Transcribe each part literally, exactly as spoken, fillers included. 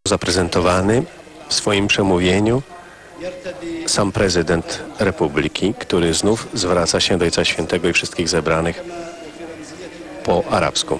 zaprezentowany w swoim przemówieniu sam prezydent Republiki, który znów zwraca się do Ojca Świętego i wszystkich zebranych po arabsku.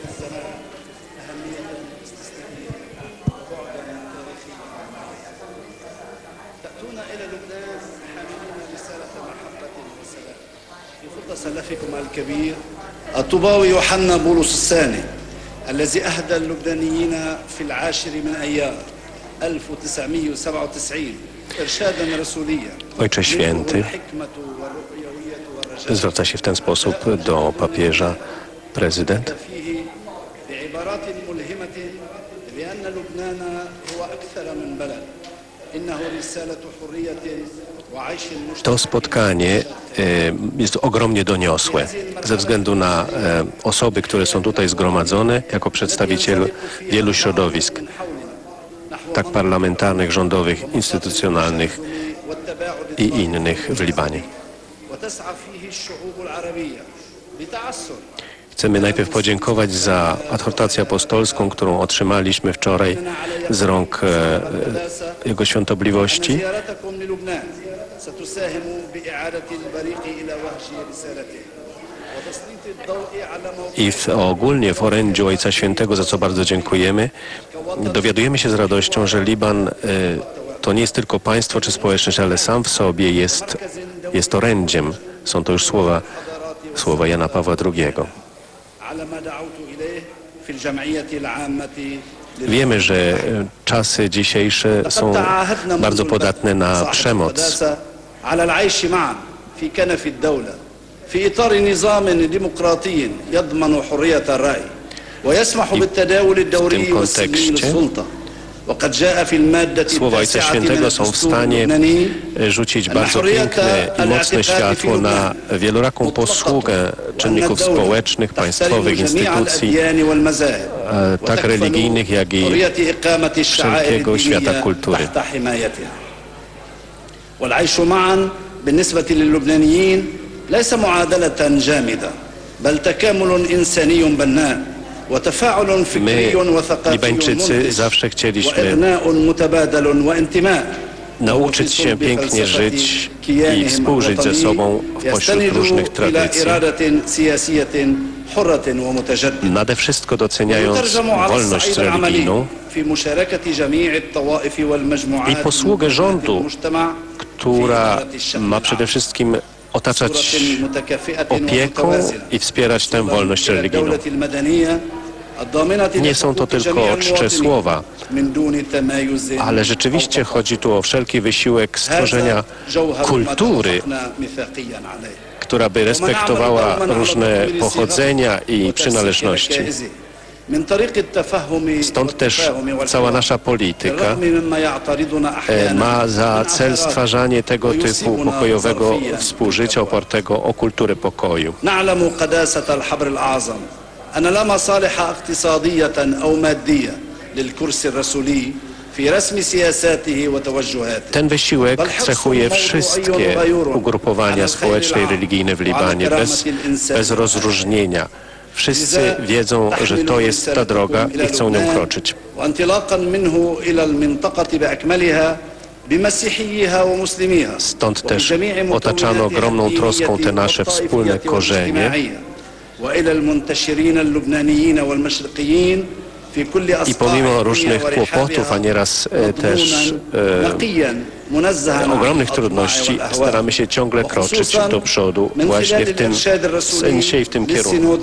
الطوباوي يوحنا بولس الثاني الذي أهدى اللبنانيين في العاشر من أيار ألف وتسعمائة وسبعة وتسعين إرشادا رسوليا. Ojcze Święty zwraca się w ten sposób do papieża prezydent. بعبارات ملهمة بأن لبنان هو أكثر من بلد إنه رسالة حرية وعيش مشترك. To spotkanie jest ogromnie doniosłe ze względu na osoby, które są tutaj zgromadzone jako przedstawiciele wielu środowisk, tak parlamentarnych, rządowych, instytucjonalnych i innych w Libanie. Chcemy najpierw podziękować za adhortację apostolską, którą otrzymaliśmy wczoraj z rąk e, Jego Świątobliwości. I w, ogólnie w orędziu Ojca Świętego, za co bardzo dziękujemy, dowiadujemy się z radością, że Liban e, to nie jest tylko państwo czy społeczność, ale sam w sobie jest, jest orędziem. Są to już słowa, słowa Jana Pawła drugiego. Wiemy, że czasy dzisiejsze są bardzo podatne na przemoc. في إطار نظام ديمقراطي يضمن حرية الرأي ويسمح بالتداول الدوري والسلمي للسلطة. Słowa Ojca Świętego są w stanie rzucić bardzo piękne i mocne światło na wieloraką posługę czynników społecznych, państwowych, instytucji, tak religijnych, jak i wszelkiego świata kultury. ليس معادلة جامدة بل تكامل إنساني بناء وتفاعل فكري وثقافي منعش وإغناء متبادل وانتماء nauczyć się pięknie żyć i współżyć ze sobą pośród różnych tradycji. Nade wszystko doceniając wolność religijną i posługę rządu, która ma przede wszystkim otaczać opieką i wspierać tę wolność religijną. Nie są to tylko czcze słowa, ale rzeczywiście chodzi tu o wszelki wysiłek stworzenia kultury, która by respektowała różne pochodzenia i przynależności. Stąd też cała nasza polityka ma za cel stwarzanie tego typu pokojowego współżycia opartego o kulturę pokoju. Ten wysiłek cechuje wszystkie ugrupowania społeczne i religijne w Libanie bez, bez rozróżnienia. Wszyscy wiedzą, że to jest ta droga i chcą nią kroczyć. Stąd też otaczano ogromną troską te nasze wspólne korzenie i pomimo różnych kłopotów, a nieraz e, też e, ogromnych trudności, staramy się ciągle kroczyć do przodu właśnie w tym sensie i w tym kierunku.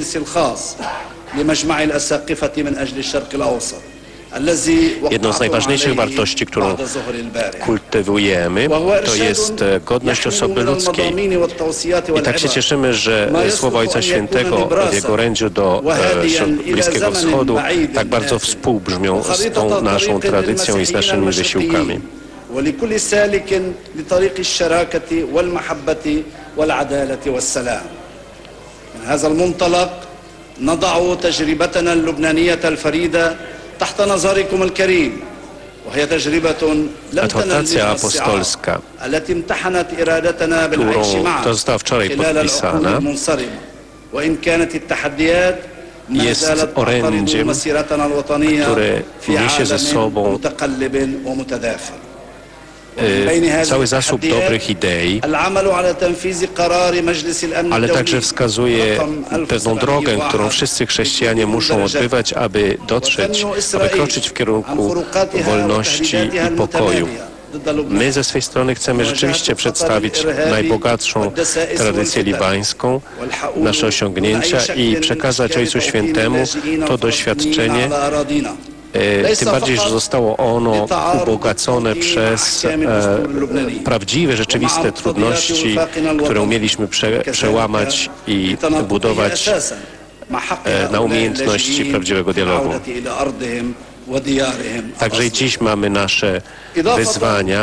Jedną z najważniejszych wartości, którą kultywujemy, to jest godność osoby ludzkiej. I tak się cieszymy, że słowa Ojca Świętego w jego orędziu do e, Bliskiego Wschodu tak bardzo współbrzmią z tą naszą tradycją i z naszymi wysiłkami. نضع تجربتنا اللبنانية الفريدة تحت نظركم الكريم وهي تجربة لم تنل apostolska, التي امتحنت إرادتنا بالعيش معا خلال العقود المنصرمة وإن كانت التحديات jest orędziem, które niesie ze sobą cały zasób dobrych idei, ale także wskazuje pewną drogę, którą wszyscy chrześcijanie muszą odbywać, aby dotrzeć, aby kroczyć w kierunku wolności i pokoju. My ze swej strony chcemy rzeczywiście przedstawić najbogatszą tradycję libańską, nasze osiągnięcia i przekazać Ojcu Świętemu to doświadczenie, E, tym bardziej, że zostało ono ubogacone przez e, prawdziwe, rzeczywiste trudności, które umieliśmy prze, przełamać i budować e, na umiejętności prawdziwego dialogu. Także i dziś mamy nasze wyzwania.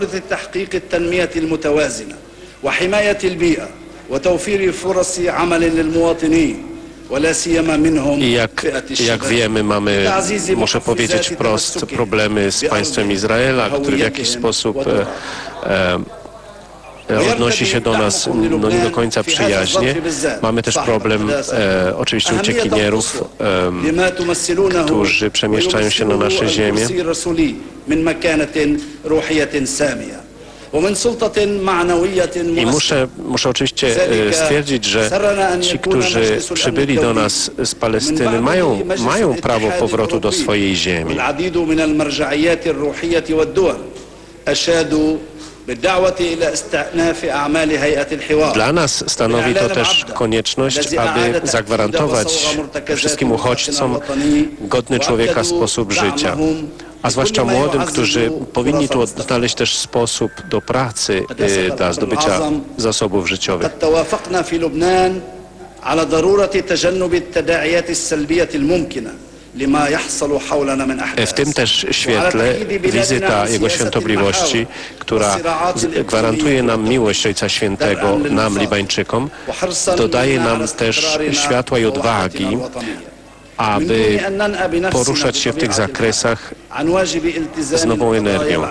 I jak, jak wiemy, mamy, muszę powiedzieć wprost, problemy z państwem Izraela, który w jakiś sposób e, e, odnosi się do nas no, nie do końca przyjaźnie. Mamy też problem e, oczywiście uciekinierów, e, którzy przemieszczają się na nasze ziemię. I muszę, muszę oczywiście stwierdzić, że ci, którzy przybyli do nas z Palestyny, mają, mają prawo powrotu do swojej ziemi. Dla nas stanowi to też konieczność, aby zagwarantować wszystkim uchodźcom godny człowieka sposób życia, a zwłaszcza młodym, którzy powinni tu odnaleźć też sposób do pracy, dla zdobycia zasobów życiowych. W tym też świetle wizyta Jego Świątobliwości, która gwarantuje nam miłość Ojca Świętego, nam Libańczykom, dodaje nam też światła i odwagi, aby poruszać się w tych zakresach z nową energią.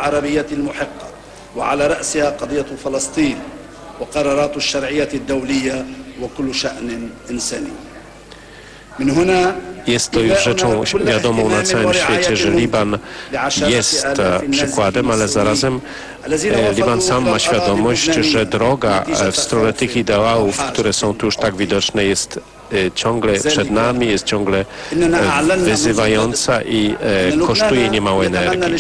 Jest to już rzeczą wiadomą na całym świecie, że Liban jest przykładem, ale zarazem Liban sam ma świadomość, że droga w stronę tych ideałów, które są tu już tak widoczne, jest ciągle przed nami, jest ciągle wyzywająca i kosztuje niemało energii.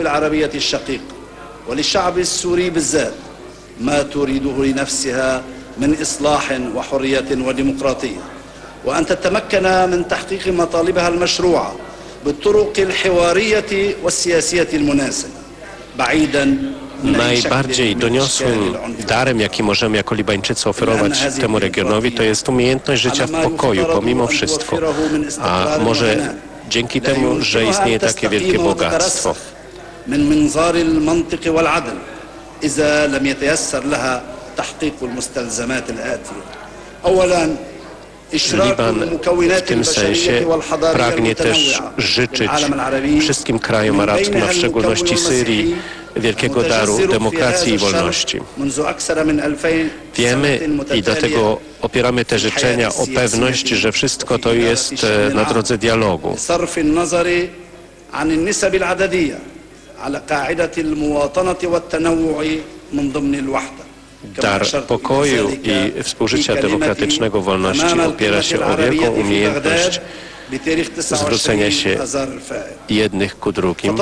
وأن تتمكن من تحقيق مطالبها المشروعة بالطرق الحوارية والسياسية المناسبة بعيدا. Najbardziej doniosłym darem, jaki możemy jako Libańczycy oferować temu regionowi, to jest umiejętność życia w pokoju, pomimo wszystko. A może dzięki temu, że istnieje takie wielkie bogactwo. Liban w tym sensie pragnie też życzyć wszystkim krajom arabskim, a w szczególności Syrii, wielkiego daru demokracji i wolności. Wiemy i dlatego opieramy te życzenia o pewność, że wszystko to jest na drodze dialogu. Dar pokoju i współżycia demokratycznego, wolności opiera się o wielką umiejętność zwrócenia się jednych ku drugim.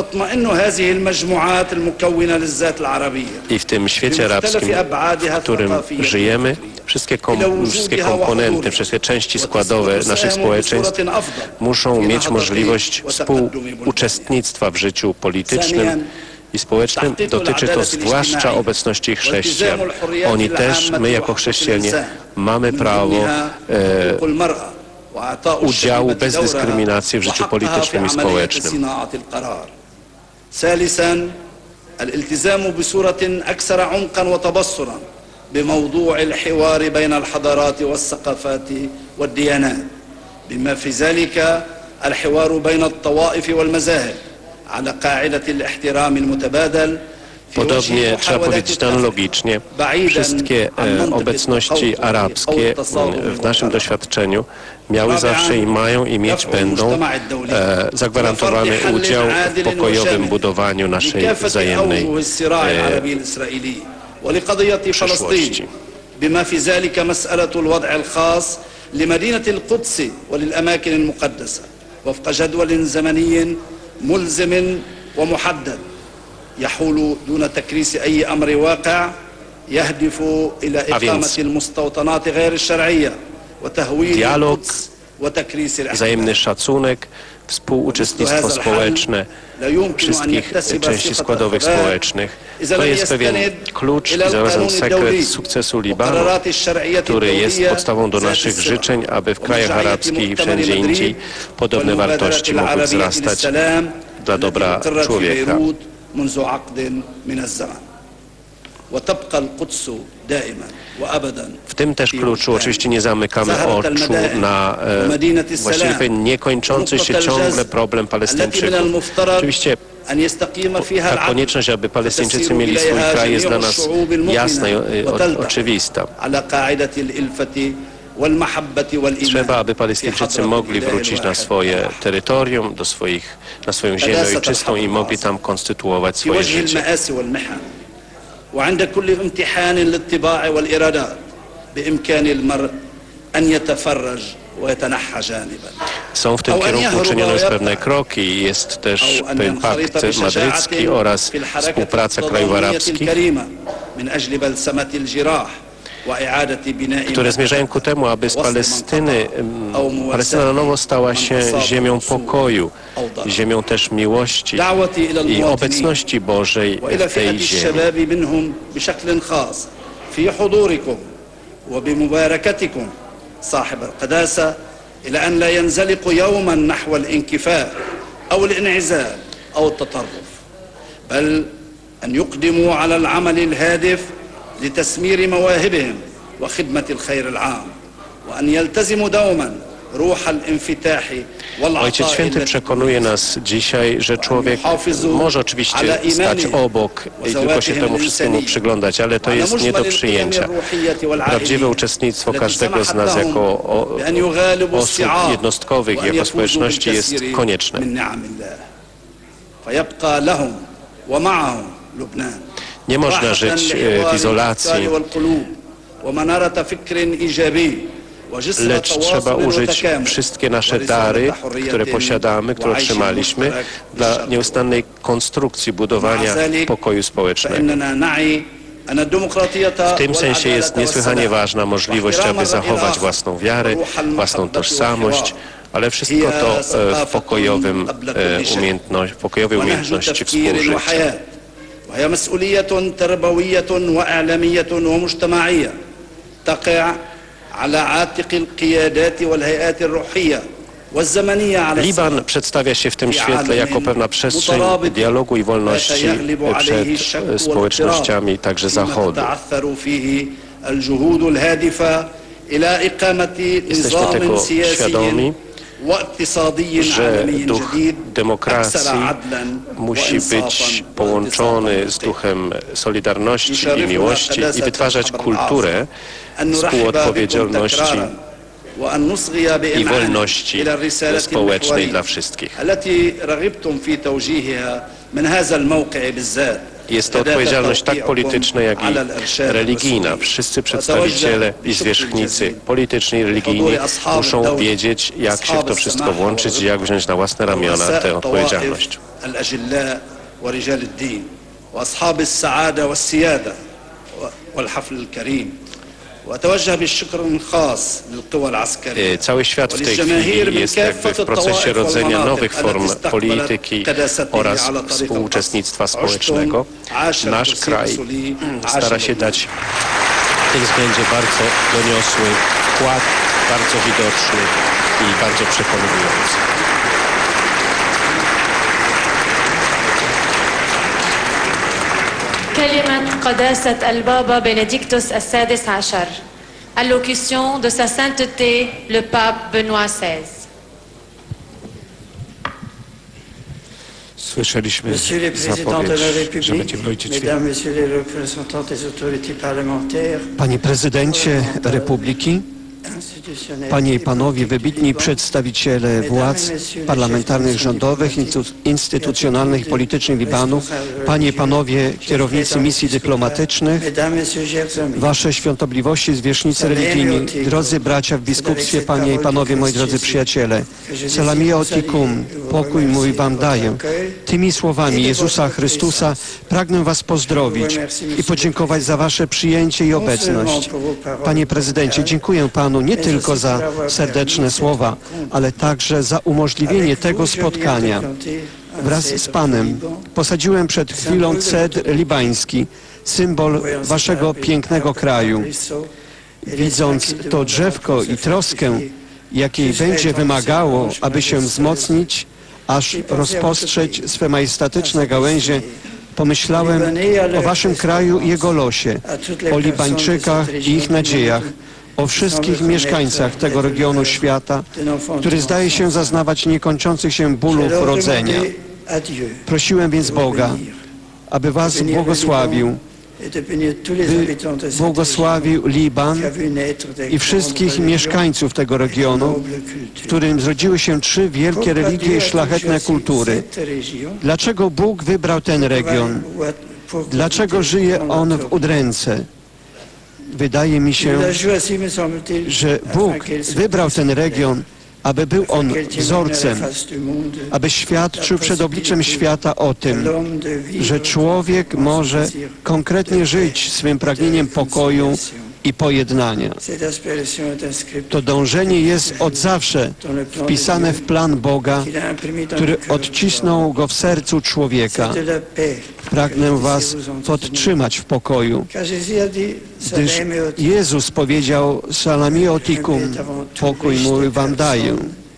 I w tym świecie arabskim, w którym żyjemy, wszystkie, kom wszystkie komponenty, wszystkie części składowe naszych społeczeństw muszą mieć możliwość współuczestnictwa w życiu politycznym i społecznym. Dotyczy to zwłaszcza obecności chrześcijan. Oni też, my jako chrześcijanie, mamy prawo e, udziału bez dyskryminacji w życiu politycznym i społecznym. الالتزام بصورة أكثر عمقا وتبصرا بموضوع الحوار بين الحضارات والثقافات والديانات بما في ذلك الحوار بين الطوائف والمذاهب على قاعدة الاحترام المتبادل Podobnie trzeba powiedzieć analogicznie, wszystkie e, obecności arabskie m, w naszym doświadczeniu miały zawsze i mają i mieć będą e, zagwarantowany udział w pokojowym budowaniu naszej wzajemnej e, przyszłości. بما في ذلك مسألة الوضع الخاص لمدينة القدس وللأماكن المقدسة وفق جدول زمني ملزم ومحدد يحول دون تكريس أي أمر واقع يهدف إلى إقامة المستوطنات غير الشرعية وتهويل القدس وتكريس الأحداث. Wzajemny szacunek, współuczestnictwo społeczne wszystkich części składowych społecznych. To jest pewien klucz i zarazem sekret sukcesu Libanu, który jest podstawą do naszych życzeń, aby w krajach arabskich i wszędzie indziej podobne wartości mogły wzrastać dla dobra człowieka. W tym też kluczu oczywiście nie zamykamy oczu na e, właściwie niekończący się ciągle problem Palestyńczyków. Oczywiście ta konieczność, aby Palestyńczycy mieli swój kraj, jest dla nas jasna i o, oczywista. Trzeba, aby Palestyńczycy mogli wrócić na swoje terytorium, do swoich, na swoją ziemię ojczystą i mogli tam konstytuować swoje życie. وعند كل امتحان للطباع والإرادات بإمكان المرء أن يتفرج ويتنحى جانبا. Są w tym kierunku uczynione już pewne kroki i jest też pewien pakt madrycki oraz współpraca krajów arabskich, które zmierzają ku temu, aby z Palestyny, Palestyna na nowo stała się ziemią pokoju, ziemią też miłości i obecności Bożej w tej ziemi. إلى أن لا ينزلق يوما نحو الانكفاء أو الانعزال أو التطرف بل أن يقدموا على العمل الهادف لتسمير مواهبهم وخدمة الخير العام وأن يلتزموا دوما روح الانفتاح والعطاء. Ojciec Święty przekonuje nas dzisiaj, że człowiek może oczywiście stać obok i tylko się temu wszystkiemu przyglądać, ale to jest nie do przyjęcia. Prawdziwe uczestnictwo każdego z nas jako o, osób jednostkowych, jako społeczności jest konieczne. Nie można żyć w izolacji, lecz trzeba użyć wszystkie nasze dary, które posiadamy, które otrzymaliśmy, dla nieustannej konstrukcji, budowania pokoju społecznego. W tym sensie jest niesłychanie ważna możliwość, aby zachować własną wiarę, własną tożsamość, ale wszystko to w pokojowym umiejętności, w pokojowej umiejętności współżycia. وهي مسؤولية تربوية وإعلامية ومجتمعية تقع على عاتق القيادات والهيئات الروحية والزمنية على Liban przedstawia się w tym świetle jako pewna przestrzeń dialogu i wolności przed społecznościami także Zachodu. Jesteśmy tego świadomi, że duch demokracji musi być połączony z duchem solidarności i miłości i wytwarzać kulturę współodpowiedzialności i wolności społecznej dla wszystkich. Jest to odpowiedzialność tak polityczna, jak i religijna. Wszyscy przedstawiciele i zwierzchnicy polityczni i religijni muszą wiedzieć, jak się w to wszystko włączyć i jak wziąć na własne ramiona tę odpowiedzialność. Cały świat w tej chwili jest jakby w procesie rodzenia nowych form polityki oraz współuczestnictwa społecznego. Nasz kraj stara się dać w tym względzie bardzo doniosły wkład, bardzo widoczny i bardzo przekonujący. كلمة قداسة البابا بنديكتوس السادس عشر. Allocution de sa sainteté le pape Benoît seize. Słyszeliśmy Monsieur le Président de la zapowiedź, że République, będziemy Ojciec Święty. Mesdames, Messieurs les représentants des autorités parlementaires, Panie prezydencie Republiki, Panie i Panowie, wybitni przedstawiciele władz parlamentarnych, rządowych, instytucjonalnych i politycznych Libanu, Panie i Panowie kierownicy misji dyplomatycznych, Wasze świątobliwości, zwierzchnicy religijni, drodzy bracia w biskupstwie, Panie i Panowie, moi drodzy przyjaciele, Selamia Otikum, pokój mój Wam daję. Tymi słowami Jezusa Chrystusa pragnę Was pozdrowić i podziękować za Wasze przyjęcie i obecność. Panie prezydencie, dziękuję Panu nie tylko za serdeczne słowa, ale także za umożliwienie tego spotkania. Wraz z Panem posadziłem przed chwilą cedr libański, symbol Waszego pięknego kraju. Widząc to drzewko i troskę, jakiej będzie wymagało, aby się wzmocnić, aż rozpostrzeć swe majestatyczne gałęzie, pomyślałem o Waszym kraju i jego losie, o Libańczykach i ich nadziejach, o wszystkich mieszkańcach tego regionu świata, który zdaje się zaznawać niekończących się bólów rodzenia. Prosiłem więc Boga, aby Was błogosławił, by błogosławił Liban i wszystkich mieszkańców tego regionu, w którym zrodziły się trzy wielkie religie i szlachetne kultury. Dlaczego Bóg wybrał ten region? Dlaczego żyje on w udręce? Wydaje mi się, że Bóg wybrał ten region, aby był on wzorcem, aby świadczył przed obliczem świata o tym, że człowiek może konkretnie żyć swym pragnieniem pokoju i pojednania. To dążenie jest od zawsze wpisane w plan Boga, który odcisnął go w sercu człowieka. Pragnę Was podtrzymać w pokoju, gdyż Jezus powiedział: Salamia Otikum, pokój mój Wam daję.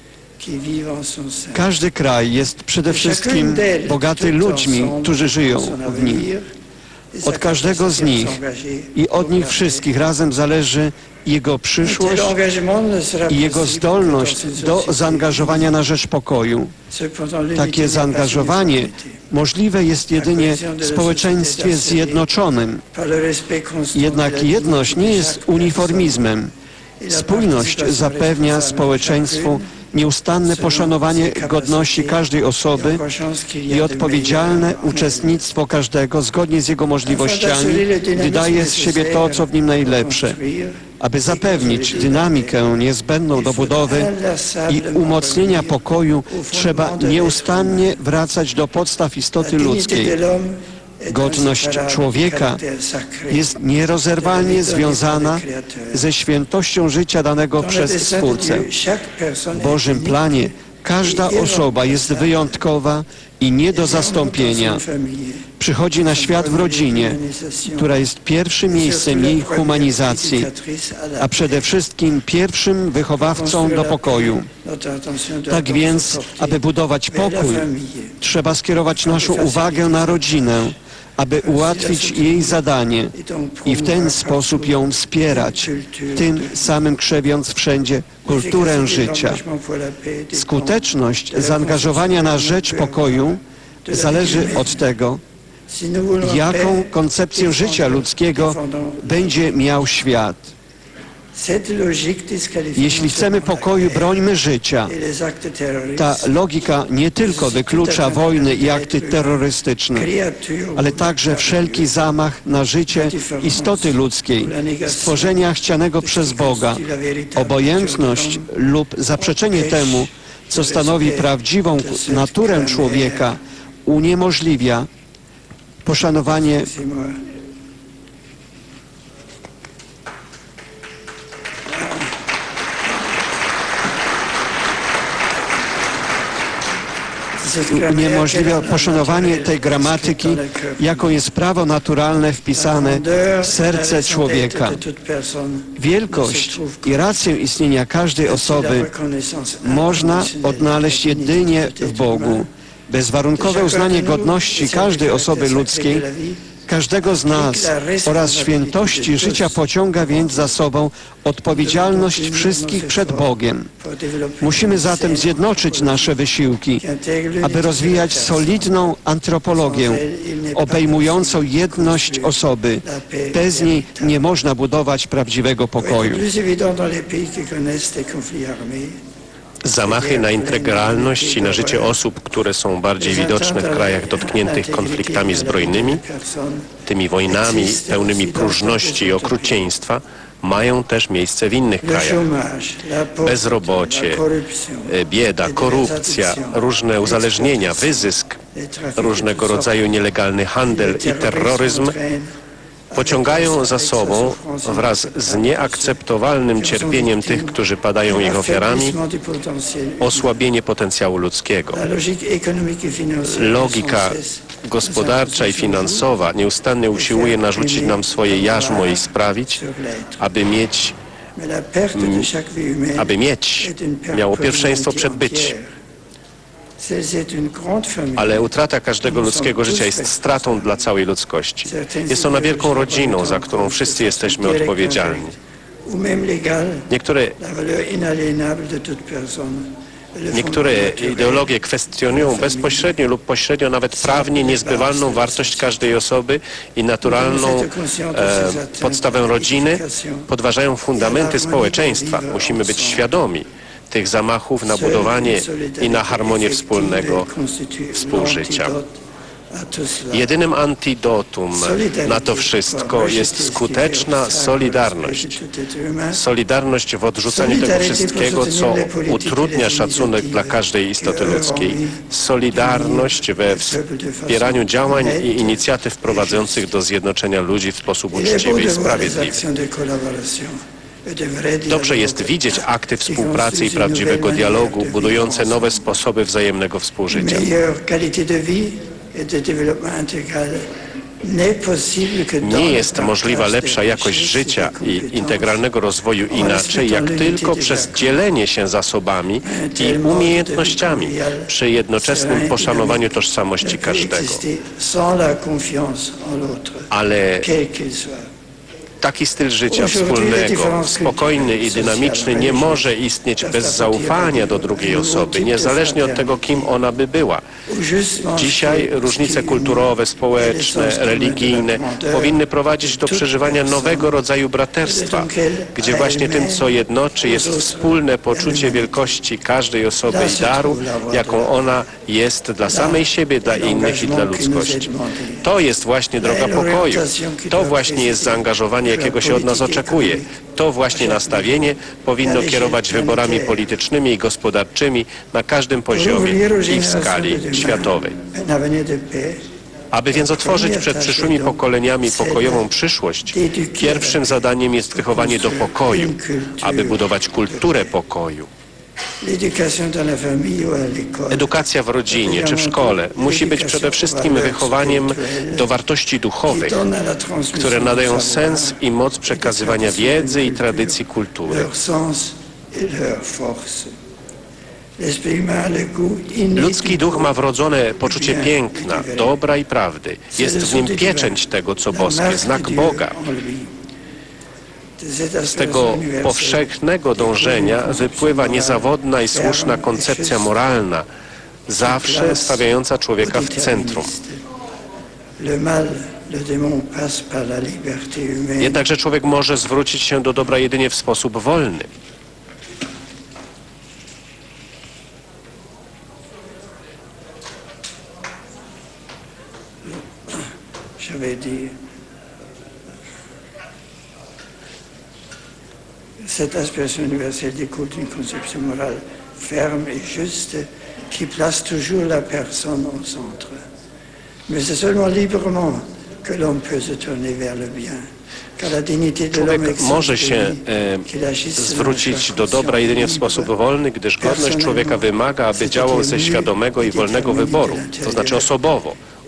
Każdy kraj jest przede wszystkim bogaty ludźmi, którzy żyją w nim. Od każdego z nich i od nich wszystkich razem zależy jego przyszłość i jego zdolność do zaangażowania na rzecz pokoju. Takie zaangażowanie możliwe jest jedynie w społeczeństwie zjednoczonym. Jednak jedność nie jest uniformizmem. Spójność zapewnia społeczeństwu nieustanne poszanowanie godności każdej osoby i odpowiedzialne uczestnictwo każdego zgodnie z jego możliwościami, gdy daje z siebie to, co w nim najlepsze. Aby zapewnić dynamikę niezbędną do budowy i umocnienia pokoju, trzeba nieustannie wracać do podstaw istoty ludzkiej. Godność człowieka jest nierozerwalnie związana ze świętością życia danego przez Stwórcę. W Bożym planie każda osoba jest wyjątkowa i nie do zastąpienia. Przychodzi na świat w rodzinie, która jest pierwszym miejscem jej humanizacji, a przede wszystkim pierwszym wychowawcą do pokoju. Tak więc, aby budować pokój, trzeba skierować naszą uwagę na rodzinę, aby ułatwić jej zadanie i w ten sposób ją wspierać, tym samym krzewiąc wszędzie kulturę życia. Skuteczność zaangażowania na rzecz pokoju zależy od tego, jaką koncepcję życia ludzkiego będzie miał świat. Jeśli chcemy pokoju, brońmy życia. Ta logika nie tylko wyklucza wojny i akty terrorystyczne, ale także wszelki zamach na życie istoty ludzkiej, stworzenia chcianego przez Boga. Obojętność lub zaprzeczenie temu, co stanowi prawdziwą naturę człowieka, uniemożliwia poszanowanie uniemożliwia poszanowanie tej gramatyki, jaką jest prawo naturalne wpisane w serce człowieka. Wielkość i rację istnienia każdej osoby można odnaleźć jedynie w Bogu. Bezwarunkowe uznanie godności każdej osoby ludzkiej każdego z nas oraz świętości życia pociąga więc za sobą odpowiedzialność wszystkich przed Bogiem. Musimy zatem zjednoczyć nasze wysiłki, aby rozwijać solidną antropologię obejmującą jedność osoby. Bez niej nie można budować prawdziwego pokoju. Zamachy na integralność i na życie osób, które są bardziej widoczne w krajach dotkniętych konfliktami zbrojnymi, tymi wojnami pełnymi próżności i okrucieństwa, mają też miejsce w innych krajach. Bezrobocie, bieda, korupcja, różne uzależnienia, wyzysk, różnego rodzaju nielegalny handel i terroryzm pociągają za sobą wraz z nieakceptowalnym cierpieniem tych, którzy padają ich ofiarami, osłabienie potencjału ludzkiego. Logika gospodarcza i finansowa nieustannie usiłuje narzucić nam swoje jarzmo i sprawić, aby mieć, aby mieć miało pierwszeństwo przed być. Ale utrata każdego ludzkiego życia jest stratą dla całej ludzkości. Jest ona wielką rodziną, za którą wszyscy jesteśmy odpowiedzialni. Niektóre, niektóre ideologie kwestionują bezpośrednio lub pośrednio nawet prawnie niezbywalną wartość każdej osoby i naturalną e, podstawę rodziny, podważają fundamenty społeczeństwa. Musimy być świadomi tych zamachów na budowanie i na harmonię wspólnego współżycia. Jedynym antidotum na to wszystko jest skuteczna solidarność. Solidarność w odrzuceniu tego wszystkiego, co utrudnia szacunek dla każdej istoty ludzkiej. Solidarność we wspieraniu działań i inicjatyw prowadzących do zjednoczenia ludzi w sposób uczciwy i sprawiedliwy. Dobrze jest widzieć akty współpracy i prawdziwego dialogu, budujące nowe sposoby wzajemnego współżycia. Nie jest możliwa lepsza jakość życia i integralnego rozwoju inaczej, jak tylko przez dzielenie się zasobami i umiejętnościami przy jednoczesnym poszanowaniu tożsamości każdego. Ale taki styl życia wspólnego, spokojny i dynamiczny nie może istnieć bez zaufania do drugiej osoby, niezależnie od tego, kim ona by była. Dzisiaj różnice kulturowe, społeczne, religijne powinny prowadzić do przeżywania nowego rodzaju braterstwa, gdzie właśnie tym, co jednoczy, jest wspólne poczucie wielkości każdej osoby i daru, jaką ona jest dla samej siebie, dla innych i dla ludzkości. To jest właśnie droga pokoju. To właśnie jest zaangażowanie, jakiego się od nas oczekuje. To właśnie nastawienie powinno kierować wyborami politycznymi i gospodarczymi na każdym poziomie i w skali światowej. Aby więc otworzyć przed przyszłymi pokoleniami pokojową przyszłość, pierwszym zadaniem jest wychowanie do pokoju, aby budować kulturę pokoju. Edukacja w rodzinie czy w szkole musi być przede wszystkim wychowaniem do wartości duchowych, które nadają sens i moc przekazywania wiedzy i tradycji kultury. Ludzki duch ma wrodzone poczucie piękna, dobra i prawdy. Jest w nim pieczęć tego, co boskie, znak Boga. Z tego powszechnego dążenia wypływa niezawodna i słuszna koncepcja moralna, zawsze stawiająca człowieka w centrum. Jednakże człowiek może zwrócić się do dobra jedynie w sposób wolny. Cette aspiration universelle découle d'une conception morale ferme et juste qui place toujours la personne au centre. Mais c'est seulement librement que l'homme peut se tourner vers le bien. Człowiek może się e, zwrócić do dobra jedynie w sposób wolny, gdyż godność człowieka wymaga, aby działał ze świadomego i wolnego wyboru, to znaczy osobowo,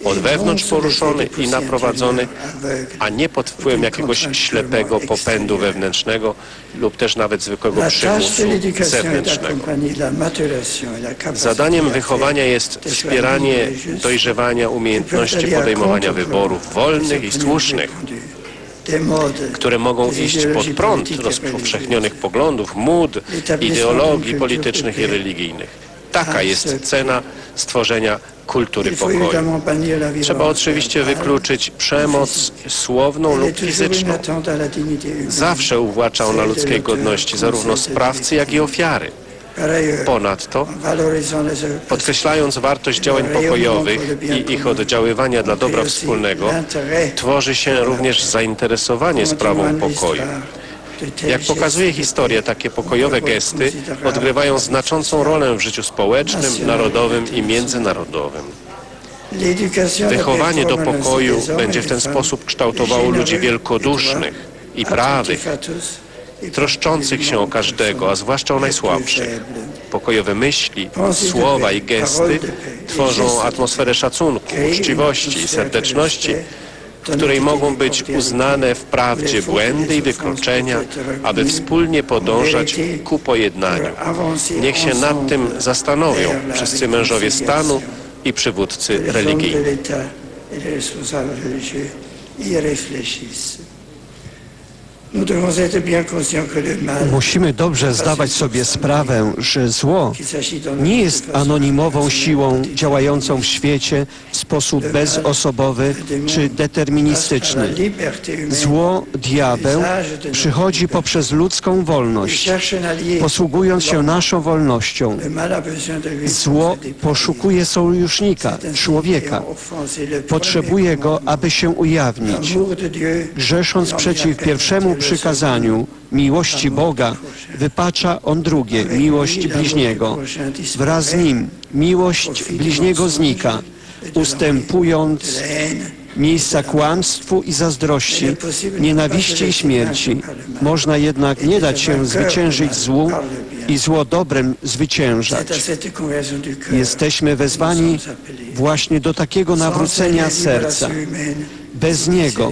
od wewnątrz poruszony i naprowadzony, a nie pod wpływem jakiegoś ślepego popędu wewnętrznego lub też nawet zwykłego przymusu zewnętrznego. Zadaniem wychowania jest wspieranie dojrzewania umiejętności podejmowania wyborów wolnych i słusznych, które mogą iść pod prąd rozpowszechnionych poglądów, mód, ideologii politycznych i religijnych. Taka jest cena stworzenia kultury pokoju. Trzeba oczywiście wykluczyć przemoc słowną lub fizyczną. Zawsze uwłacza ona ludzkiej godności zarówno sprawcy, jak i ofiary. Ponadto, podkreślając wartość działań pokojowych i ich oddziaływania dla dobra wspólnego, tworzy się również zainteresowanie sprawą pokoju. Jak pokazuje historia, takie pokojowe gesty odgrywają znaczącą rolę w życiu społecznym, narodowym i międzynarodowym. Wychowanie do pokoju będzie w ten sposób kształtowało ludzi wielkodusznych i prawych, troszczących się o każdego, a zwłaszcza o najsłabszych. Pokojowe myśli, słowa i gesty tworzą atmosferę szacunku, uczciwości i serdeczności, w której mogą być uznane wprawdzie błędy i wykroczenia, aby wspólnie podążać ku pojednaniu. Niech się nad tym zastanowią wszyscy mężowie stanu i przywódcy religijni. Musimy dobrze zdawać sobie sprawę, że zło nie jest anonimową siłą działającą w świecie w sposób bezosobowy czy deterministyczny. Zło, diabeł, przychodzi poprzez ludzką wolność, posługując się naszą wolnością. Zło poszukuje sojusznika, człowieka. Potrzebuje go, aby się ujawnić. Grzesząc przeciw pierwszemu przykazaniu miłości Boga, wypacza on drugie, miłość bliźniego. Wraz z nim miłość bliźniego znika, ustępując miejsca kłamstwu i zazdrości, nienawiści i śmierci. Można jednak nie dać się zwyciężyć złu i zło dobrem zwyciężać. Jesteśmy wezwani właśnie do takiego nawrócenia serca. Bez niego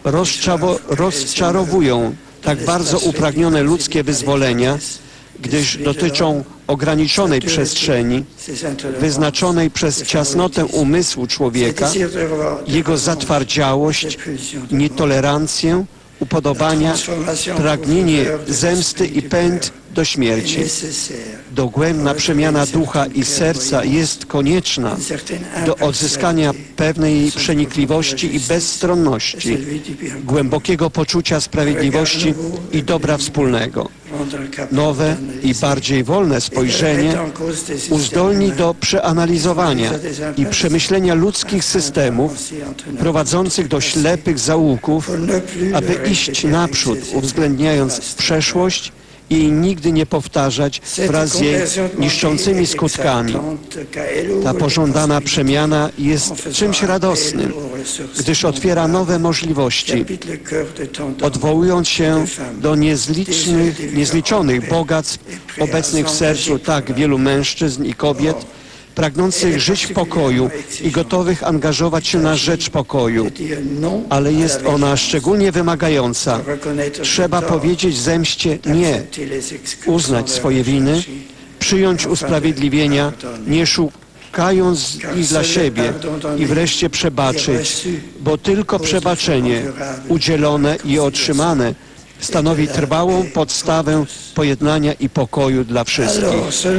rozczarowują tak bardzo upragnione ludzkie wyzwolenia, gdyż dotyczą ograniczonej przestrzeni, wyznaczonej przez ciasnotę umysłu człowieka, jego zatwardziałość, nietolerancję, upodobania, pragnienie zemsty i pęd do śmierci. Dogłębna przemiana ducha i serca jest konieczna do odzyskania pewnej przenikliwości i bezstronności, głębokiego poczucia sprawiedliwości i dobra wspólnego. Nowe i bardziej wolne spojrzenie uzdolni do przeanalizowania i przemyślenia ludzkich systemów prowadzących do ślepych zaułków, aby iść naprzód, uwzględniając przeszłość i nigdy nie powtarzać wraz z jej niszczącymi skutkami. Ta pożądana przemiana jest czymś radosnym, gdyż otwiera nowe możliwości, odwołując się do niezlicznych, niezliczonych bogactw obecnych w sercu tak wielu mężczyzn i kobiet, pragnących żyć w pokoju i gotowych angażować się na rzecz pokoju, ale jest ona szczególnie wymagająca. Trzeba powiedzieć zemście nie, uznać swoje winy, przyjąć usprawiedliwienia, nie szukając ich dla siebie i wreszcie przebaczyć, bo tylko przebaczenie udzielone i otrzymane stanowi trwałą podstawę pojednania i pokoju dla wszystkich.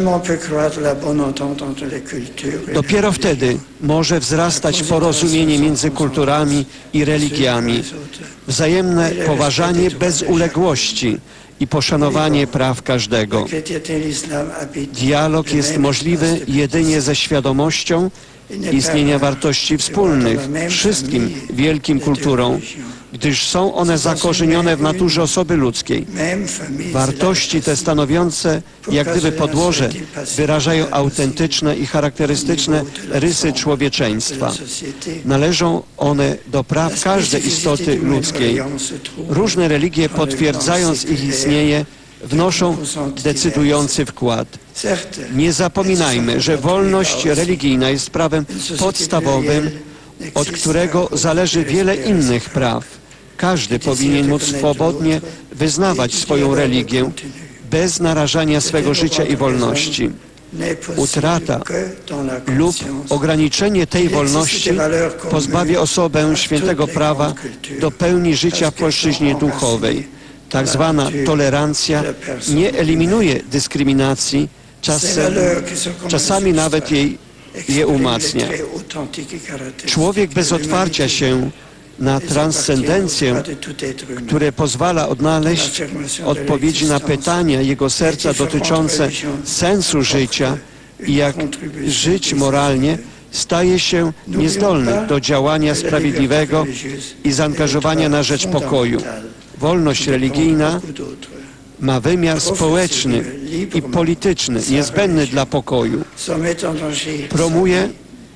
Dopiero wtedy może wzrastać porozumienie między kulturami i religiami, wzajemne poważanie bez uległości i poszanowanie praw każdego. Dialog jest możliwy jedynie ze świadomością istnienia wartości wspólnych wszystkim wielkim kulturom, gdyż są one zakorzenione w naturze osoby ludzkiej. Wartości te stanowiące jak gdyby podłoże wyrażają autentyczne i charakterystyczne rysy człowieczeństwa. Należą one do praw każdej istoty ludzkiej. Różne religie, potwierdzając ich istnienie, wnoszą decydujący wkład. Nie zapominajmy, że wolność religijna jest prawem podstawowym od którego zależy wiele innych praw. Każdy powinien móc swobodnie wyznawać swoją religię bez narażania swego życia i wolności. Utrata lub ograniczenie tej wolności pozbawia osobę świętego prawa do pełni życia w płaszczyźnie duchowej. Tak zwana tolerancja nie eliminuje dyskryminacji, czasem, czasami nawet jej je umacnia. Człowiek bez otwarcia się na transcendencję, które pozwala odnaleźć odpowiedzi na pytania jego serca dotyczące sensu życia i jak żyć moralnie, staje się niezdolny do działania sprawiedliwego i zaangażowania na rzecz pokoju. Wolność religijna ma wymiar społeczny i polityczny niezbędny dla pokoju. Promuje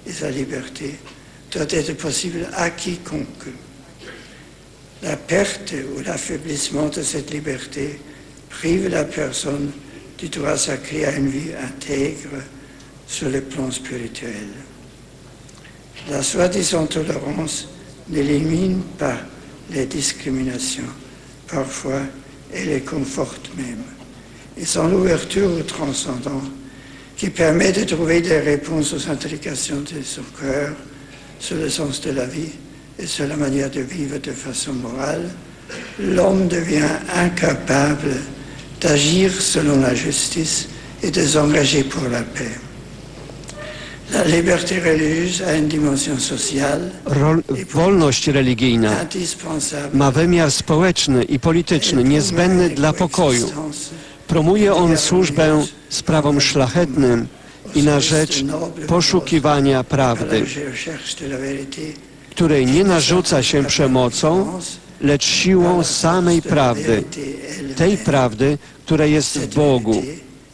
doit être possible à quiconque. La perte ou l'affaiblissement de cette liberté prive la personne du droit sacré à une vie intègre sur le plan spirituel. La soi-disant tolérance n'élimine pas les discriminations. Parfois, elle les conforte même. Et sans l'ouverture au transcendant qui permet de trouver des réponses aux intrications de son cœur, sur le sens de la vie et sur la manière de vivre de façon morale, l'homme devient incapable d'agir selon la justice et de s'engager pour la paix. La liberté religieuse a une dimension sociale. Wolność religijna ma wymiar społeczny i polityczny niezbędny dla pokoju. Promuje on służbę sprawom szlachetnym i na rzecz poszukiwania prawdy, której nie narzuca się przemocą, lecz siłą samej prawdy, tej prawdy, która jest w Bogu.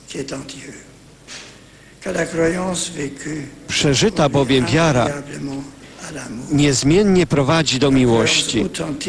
Przeżyta bowiem wiara niezmiennie prowadzi do miłości.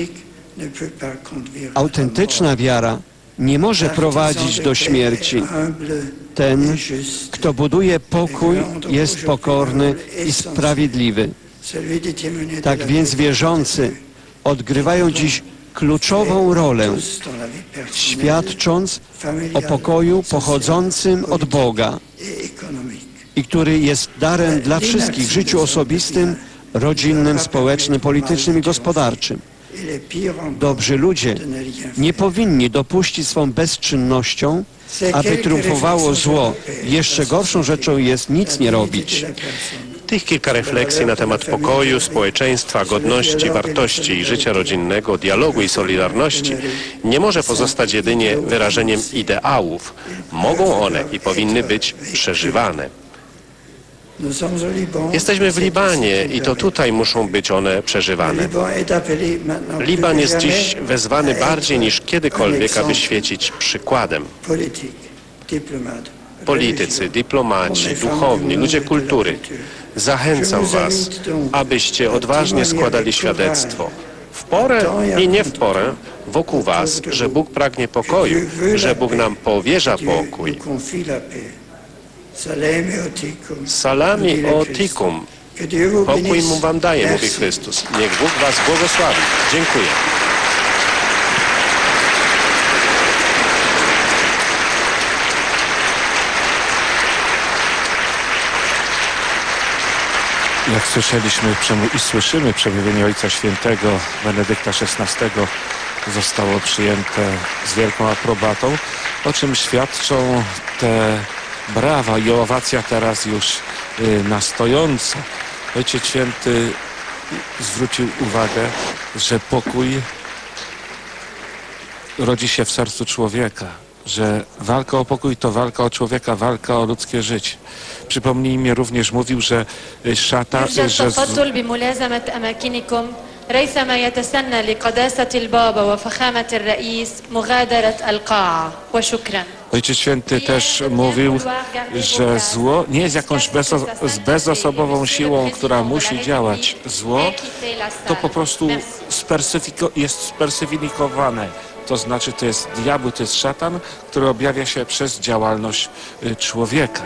Autentyczna wiara nie może prowadzić do śmierci. Ten, kto buduje pokój, jest pokorny i sprawiedliwy. Tak więc wierzący odgrywają dziś kluczową rolę, świadcząc o pokoju pochodzącym od Boga i który jest darem dla wszystkich w życiu osobistym, rodzinnym, społecznym, politycznym i gospodarczym. Dobrzy ludzie nie powinni dopuścić swą bezczynnością, aby triumfowało zło. Jeszcze gorszą rzeczą jest nic nie robić. Tych kilka refleksji na temat pokoju, społeczeństwa, godności, wartości i życia rodzinnego, dialogu i solidarności nie może pozostać jedynie wyrażeniem ideałów. Mogą one i powinny być przeżywane. Jesteśmy w Libanie i to tutaj muszą być one przeżywane. Liban jest dziś wezwany bardziej niż kiedykolwiek, aby świecić przykładem. Politycy, dyplomaci, duchowni, ludzie kultury, zachęcam was, abyście odważnie składali świadectwo. W porę i nie w porę wokół was, że Bóg pragnie pokoju, że Bóg nam powierza pokój. Salami otikum. Pokój mu wam daje, mówi Chrystus. Niech Bóg was błogosławi. Dziękuję. Jak słyszeliśmy i słyszymy, przemówienie Ojca Świętego Benedykta szesnastego zostało przyjęte z wielką aprobatą, o czym świadczą te brawa i owacja teraz już y, na stojąco. Ojciec Święty zwrócił uwagę, że pokój rodzi się w sercu człowieka, że walka o pokój to walka o człowieka, walka o ludzkie życie. Przypomnijmy, również mówił, że szatan, że ريثما يتسنى لقداسة البابا وفخامة الرئيس مغادرة القاعة وشكرا. Ojciec Święty też mówił, że zło nie jest jakąś bezo bezosobową siłą, która musi działać. Zło to po prostu jest spersonifikowane. To znaczy to jest diabeł, to jest szatan, który objawia się przez działalność człowieka.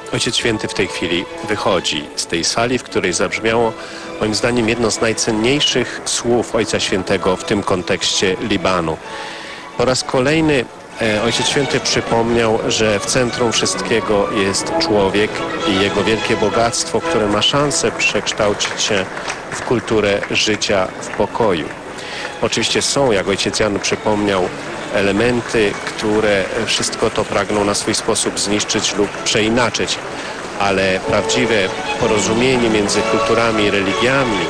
Ojciec Święty w tej chwili wychodzi z tej sali, w której zabrzmiało moim zdaniem jedno z najcenniejszych słów Ojca Świętego w tym kontekście Libanu. Po raz kolejny e, Ojciec Święty przypomniał, że w centrum wszystkiego jest człowiek i jego wielkie bogactwo, które ma szansę przekształcić się w kulturę życia w pokoju. Oczywiście są, jak ojciec Jan przypomniał, elementy, które wszystko to pragną na swój sposób zniszczyć lub przeinaczyć, ale prawdziwe porozumienie między kulturami i religiami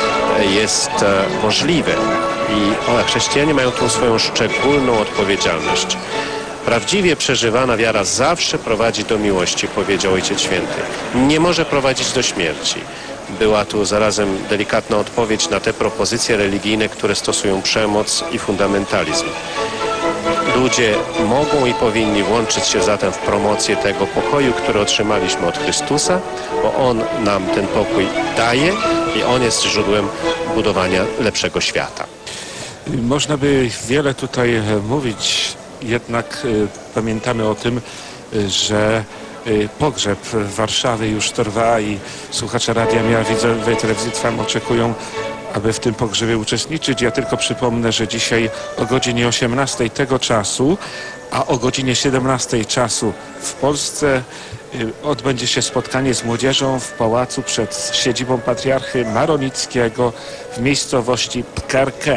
jest możliwe i chrześcijanie mają tu swoją szczególną odpowiedzialność. Prawdziwie przeżywana wiara zawsze prowadzi do miłości, powiedział Ojciec Święty. Nie może prowadzić do śmierci. Była tu zarazem delikatna odpowiedź na te propozycje religijne, które stosują przemoc i fundamentalizm. Ludzie mogą i powinni włączyć się zatem w promocję tego pokoju, który otrzymaliśmy od Chrystusa, bo On nam ten pokój daje i On jest źródłem budowania lepszego świata. Można by wiele tutaj mówić, jednak pamiętamy o tym, że pogrzeb w Warszawie już trwa i słuchacze Radia Miara Widzowej Telewizji Trwam oczekują, aby w tym pogrzebie uczestniczyć. Ja tylko przypomnę, że dzisiaj o godzinie osiemnastej tego czasu, a o godzinie siedemnastej czasu w Polsce odbędzie się spotkanie z młodzieżą w pałacu przed siedzibą patriarchy Maronickiego w miejscowości Pkarke.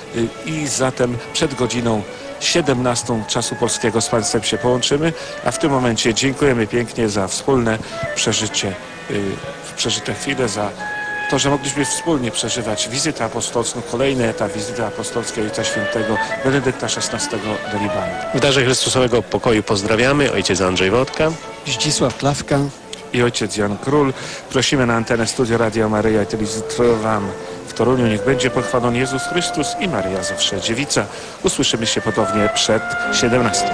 I zatem przed godziną siedemnastą czasu polskiego z Państwem się połączymy, a w tym momencie dziękujemy pięknie za wspólne przeżycie, przeżyte chwile, za to, że mogliśmy wspólnie przeżywać wizytę apostolską, kolejny etap wizyty apostolskiej Ojca Świętego Benedykta szesnastego do Libanu. W darze Chrystusowego pokoju pozdrawiamy ojciec Andrzej Wodka, Zdzisław Klawka i ojciec Jan Król. Prosimy na antenę Studio Radia Maryja i Telewizji Trwam w Toruniu. Niech będzie pochwalony Jezus Chrystus i Maryja zawsze Dziewica. Usłyszymy się ponownie przed siedemnastą.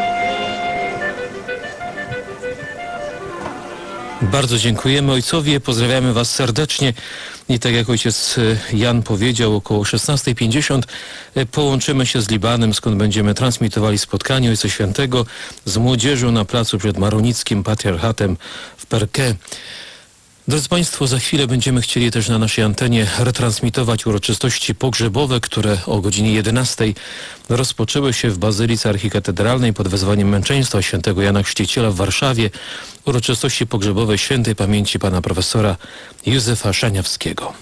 Bardzo dziękujemy ojcowie, pozdrawiamy Was serdecznie i tak jak ojciec Jan powiedział, około szesnastej pięćdziesiąt połączymy się z Libanem, skąd będziemy transmitowali spotkanie Ojca Świętego z młodzieżą na placu przed Maronickim Patriarchatem w Perke. Drodzy Państwo, za chwilę będziemy chcieli też na naszej antenie retransmitować uroczystości pogrzebowe, które o godzinie jedenastej rozpoczęły się w Bazylice Archikatedralnej pod wezwaniem męczeństwa świętego Jana Chrzciciela w Warszawie. Uroczystości pogrzebowe świętej pamięci pana profesora Józefa Szaniawskiego.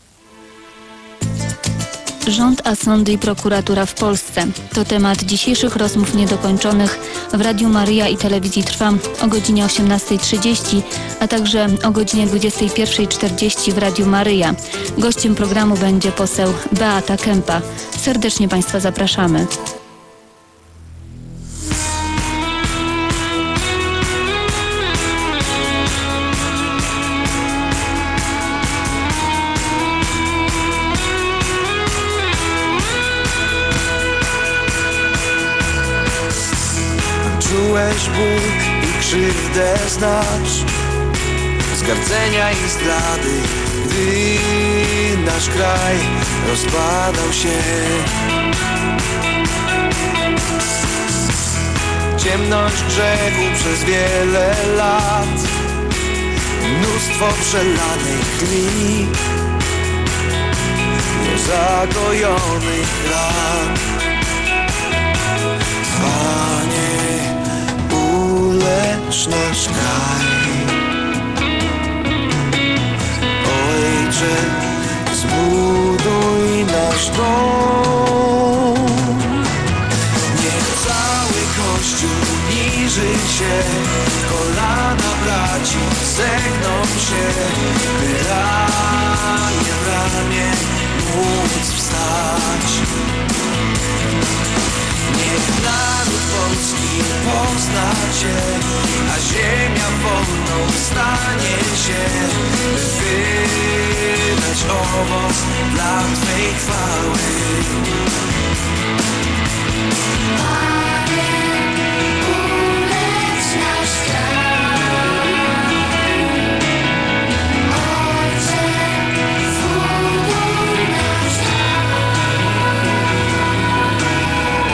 Rząd, a sądy i prokuratura w Polsce. To temat dzisiejszych rozmów niedokończonych w Radiu Maryja i Telewizji Trwam o godzinie osiemnastej trzydzieści, a także o godzinie dwudziestej pierwszej czterdzieści w Radiu Maryja. Gościem programu będzie poseł Beata Kępa. Serdecznie Państwa zapraszamy. Czułeś ból i krzywdę znać, zgardzenia i zdrady, gdy nasz kraj rozpadał się. Ciemność grzechu przez wiele lat, mnóstwo przelanej krwi, niezagojonych ran. Panie, ulecz nasz kraj. Ojcze, zbuduj nasz dom. Niech cały Kościół niży się, kolana braci zegną się, by ramię w ramię móc wstać. Niech naród polski pozna Cię, a ziemia wolną stanie się, by wydać owoc dla Twej chwały. Panie, ulecz nasz kraj. Ojcze, zbuduj nasz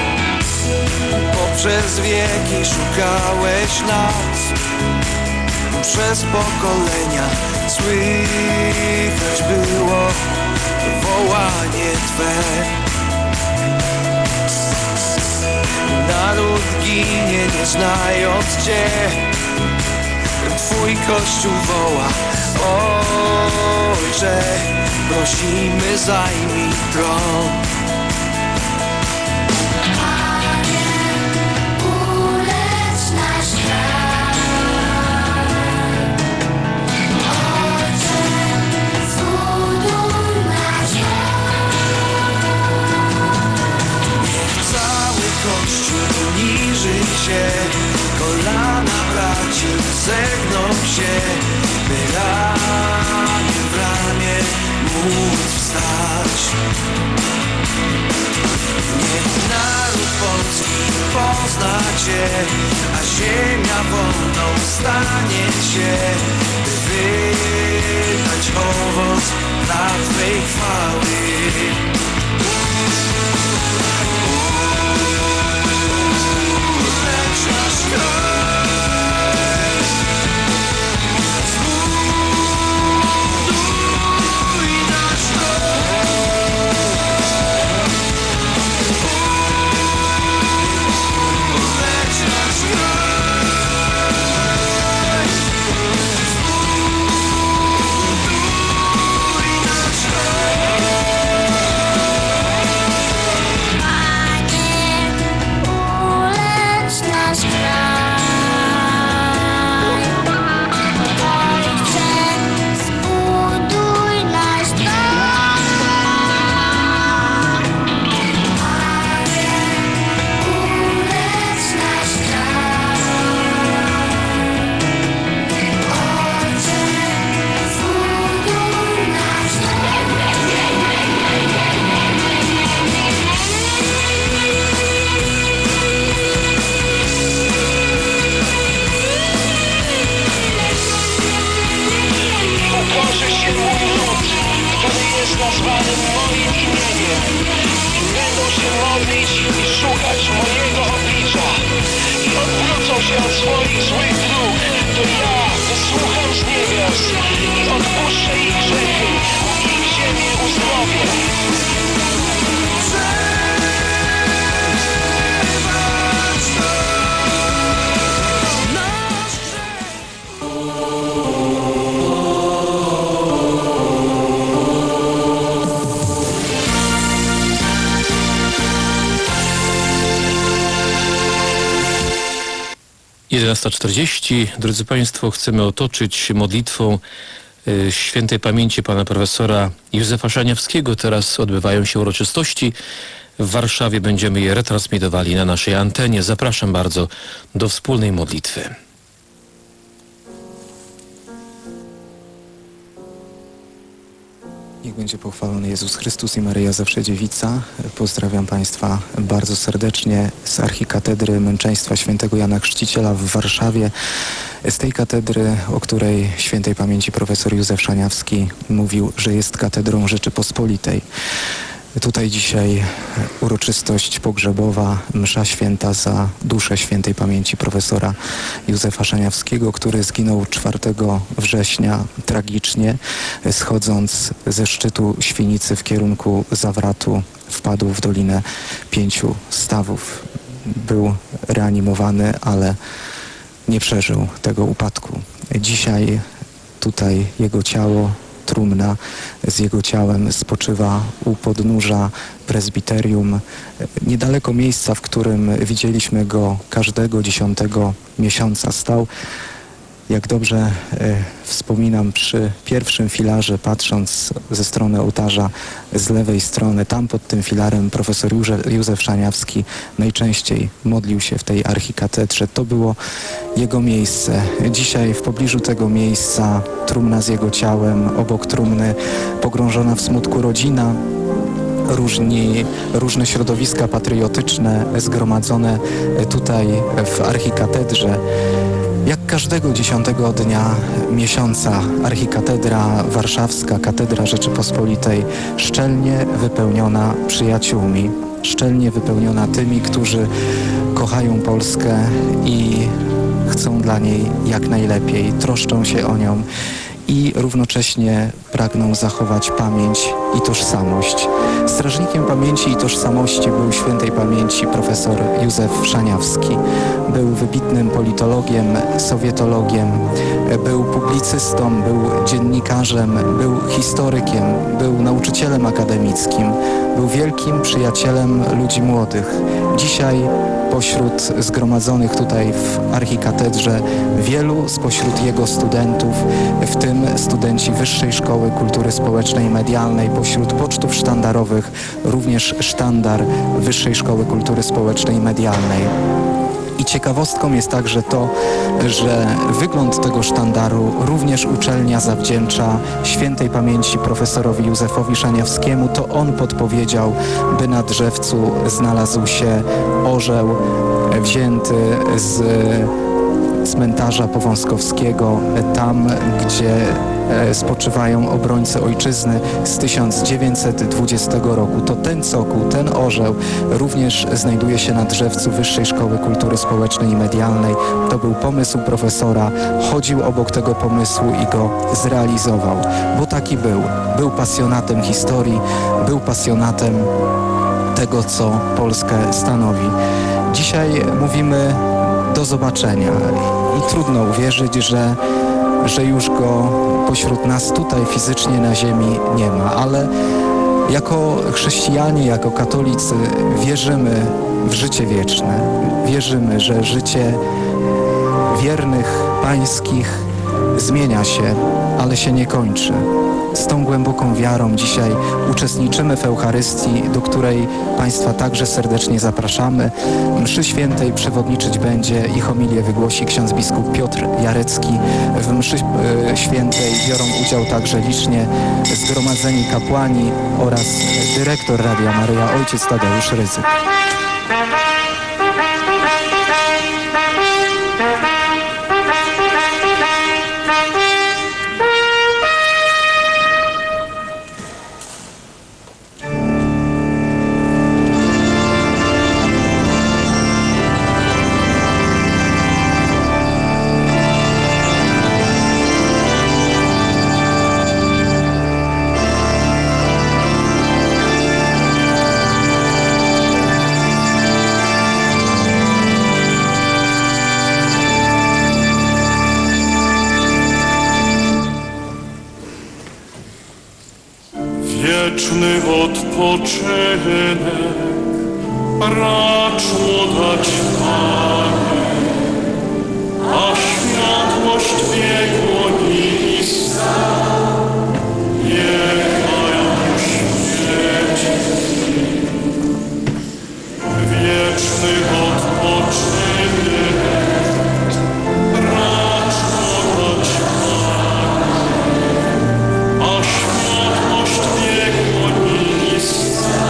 Poprzez wieki szukałeś nas, przez pokolenia słychać było wołanie Twe. Naród ginie, nie znając Cię. Twój Kościół woła: Ojcze, prosimy, zajmij tron. Uniży się, kolana braci zegną się, by ramię w ramię móc wstać. Niech naród polski pozna Cię, a ziemia wolną stanie się, by wydać owoc dla Twej chwały. Nasz kraj, zbuduj nasz dom, ulecz nasz kraj, zbuduj nasz nazwany moim imieniem i będą się modlić i szukać mojego oblicza i odwrócą się od swoich złych dróg, to ja wysłucham z niebios i odpuszczę ich grzechy i ich ziemię uzdrowię. jedenasta czterdzieści. Drodzy Państwo, chcemy otoczyć modlitwą y, świętej pamięci pana profesora Józefa Szaniawskiego. Teraz odbywają się uroczystości. W Warszawie będziemy je retransmitowali na naszej antenie. Zapraszam bardzo do wspólnej modlitwy. Niech będzie pochwalony Jezus Chrystus i Maryja Zawsze Dziewica. Pozdrawiam Państwa bardzo serdecznie z Archikatedry Męczeństwa Świętego Jana Chrzciciela w Warszawie. Z tej katedry, o której świętej pamięci profesor Józef Szaniawski mówił, że jest katedrą Rzeczypospolitej. Tutaj dzisiaj uroczystość pogrzebowa, msza święta za duszę świętej pamięci profesora Józefa Szaniawskiego, który zginął czwartego września tragicznie, schodząc ze szczytu Świnicy w kierunku Zawratu, wpadł w Dolinę Pięciu Stawów. Był reanimowany, ale nie przeżył tego upadku. Dzisiaj tutaj jego ciało, trumna z jego ciałem spoczywa u podnóża prezbiterium, niedaleko miejsca, w którym widzieliśmy go każdego dziesiątego miesiąca. Stał, jak dobrze e, wspominam, przy pierwszym filarze, patrząc ze strony ołtarza z lewej strony. Tam pod tym filarem profesor Józef Szaniawski najczęściej modlił się w tej archikatedrze. To było jego miejsce. Dzisiaj w pobliżu tego miejsca trumna z jego ciałem, obok trumny pogrążona w smutku rodzina, różni, różne środowiska patriotyczne zgromadzone tutaj w archikatedrze. Jak każdego dziesiątego dnia miesiąca archikatedra warszawska, katedra Rzeczypospolitej, szczelnie wypełniona przyjaciółmi, szczelnie wypełniona tymi, którzy kochają Polskę i chcą dla niej jak najlepiej, troszczą się o nią i równocześnie pragną zachować pamięć i tożsamość. Strażnikiem pamięci i tożsamości był świętej pamięci profesor Józef Szaniawski. Był wybitnym politologiem, sowietologiem, był publicystą, był dziennikarzem, był historykiem, był nauczycielem akademickim, był wielkim przyjacielem ludzi młodych. Dzisiaj pośród zgromadzonych tutaj w archikatedrze wielu spośród jego studentów, w tym studenci Wyższej Szkoły Kultury Społecznej i Medialnej, pośród pocztów sztandarowych również sztandar Wyższej Szkoły Kultury Społecznej i Medialnej. I ciekawostką jest także to, że wygląd tego sztandaru również uczelnia zawdzięcza świętej pamięci profesorowi Józefowi Szaniawskiemu. To on podpowiedział, by na drzewcu znalazł się orzeł wzięty z cmentarza Powązkowskiego, tam gdzie spoczywają obrońcy ojczyzny z tysiąc dziewięćset dwudziestego roku. To ten cokół, ten orzeł również znajduje się na drzewcu Wyższej Szkoły Kultury Społecznej i Medialnej. To był pomysł profesora, chodził obok tego pomysłu i go zrealizował, bo taki był. Był pasjonatem historii, był pasjonatem tego, co Polskę stanowi. Dzisiaj mówimy do zobaczenia i trudno uwierzyć, że, że już go pośród nas tutaj fizycznie na ziemi nie ma, ale jako chrześcijanie, jako katolicy wierzymy w życie wieczne. Wierzymy, że życie wiernych, pańskich zmienia się, ale się nie kończy. Z tą głęboką wiarą dzisiaj uczestniczymy w Eucharystii, do której Państwa także serdecznie zapraszamy. Mszy świętej przewodniczyć będzie i homilię wygłosi ksiądz biskup Piotr Jarecki. W mszy e, świętej biorą udział także licznie zgromadzeni kapłani oraz dyrektor Radia Maryja, ojciec Tadeusz Rydzyk. Wieczny odpoczynek racz dać Panie, a światłość wiekuista niechaj oświeci. Wieczny odpoczynek racz dać Panie, a światłość wiekuista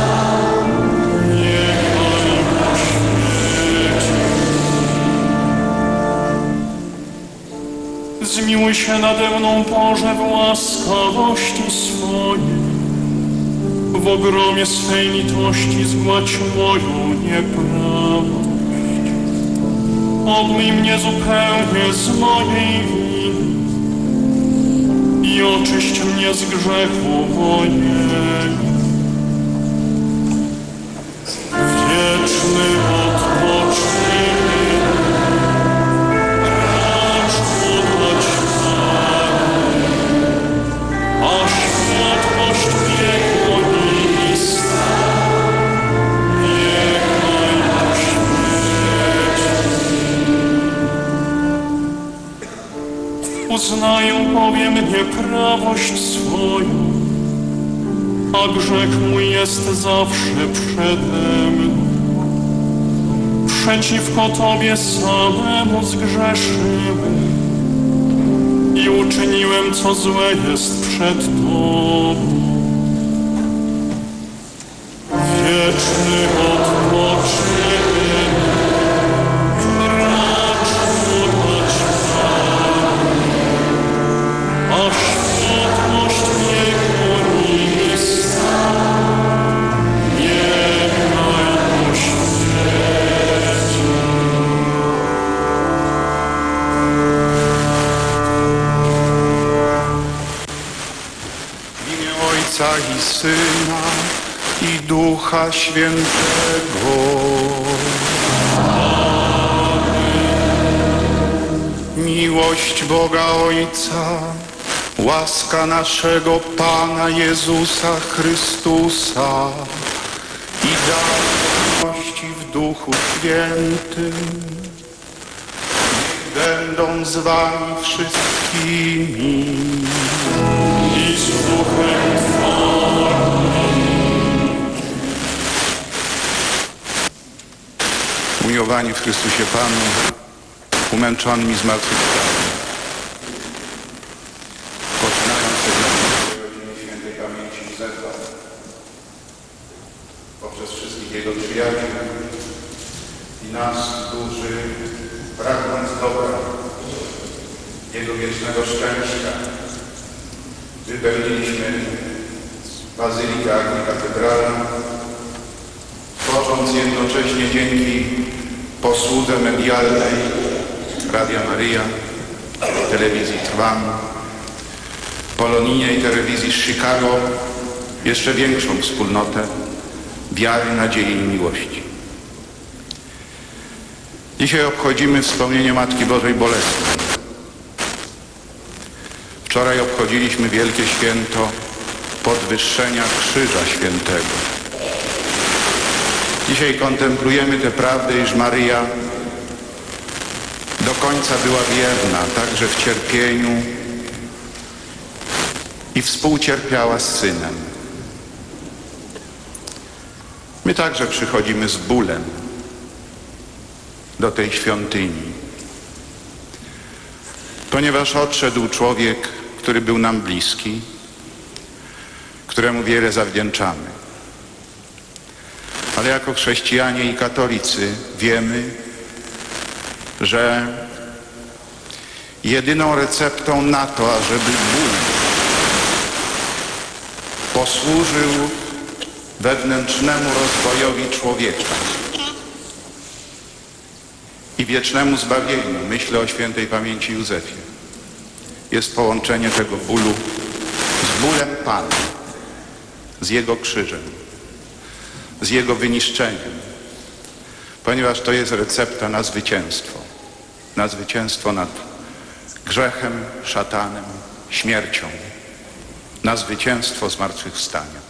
niechaj oświeci. Zmiłuj się nade mną, Boże, w łaskawości swojej. W ogromie swej litości zgładź moją nieprawość. Obmyj mnie zupełnie z mojej winy i oczyść mnie z grzechu mojego. Wieczny odpoczynek racz dać Panie, a światłość wiekuista niechaj oświeci. Uznaję bowiem nieprawość swoją, a grzech mój jest zawsze przede mną. Przeciwko Tobie samemu zgrzeszyłem i uczyniłem, co złe jest przed Tobą. Wieczny odpoczynek racz dać Panie, a światłość wiekuista niechaj oświeci. Ojca i Syna i Ducha Świętego. Miłość Boga Ojca, łaska naszego Pana Jezusa Chrystusa i dar miłości w Duchu Świętym niech będą z wami wszystkimi i z Duchem Twoim. Umiłowani w Chrystusie Panu, umęczonym i zmartwychwstałym, poczynając od rodziny świętej pamięci Józefa, poprzez wszystkich jego przyjaciół i nas, którzy pragnąc dobra, jego wiecznego szczęścia, wypełniliśmy bazylikę archikatedralną, tworząc jednocześnie dzięki posłudze medialnej Radia Maryja, telewizji Trwam, polonijnej telewizji z Chicago jeszcze większą wspólnotę wiary, nadziei i miłości. Dzisiaj obchodzimy wspomnienie Matki Bożej Bolesnej. Wczoraj obchodziliśmy wielkie święto podwyższenia Krzyża Świętego. Dzisiaj kontemplujemy tę prawdę, iż Maryja do końca była wierna, także w cierpieniu i współcierpiała z Synem. My także przychodzimy z bólem do tej świątyni, ponieważ odszedł człowiek, który był nam bliski, któremu wiele zawdzięczamy. Ale jako chrześcijanie i katolicy wiemy, że jedyną receptą na to, ażeby ból posłużył wewnętrznemu rozwojowi człowieka i wiecznemu zbawieniu, myślę o świętej pamięci Józefie, jest połączenie tego bólu z bólem Pana, z Jego krzyżem, z Jego wyniszczeniem, ponieważ to jest recepta na zwycięstwo, na zwycięstwo nad grzechem, szatanem, śmiercią, na zwycięstwo zmartwychwstania.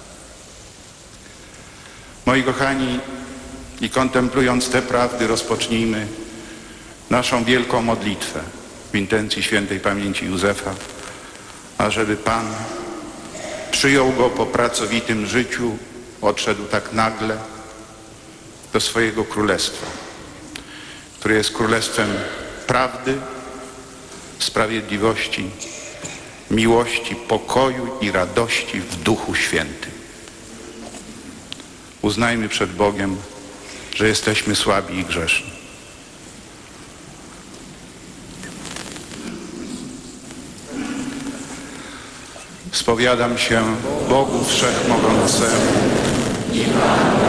Moi kochani, i kontemplując te prawdy, rozpocznijmy naszą wielką modlitwę w intencji świętej pamięci Józefa, ażeby Pan przyjął go po pracowitym życiu, odszedł tak nagle do swojego królestwa, które jest królestwem prawdy, sprawiedliwości, miłości, pokoju i radości w Duchu Świętym. Uznajmy przed Bogiem, że jesteśmy słabi i grzeszni. Spowiadam się Bogu Wszechmogącemu i Panu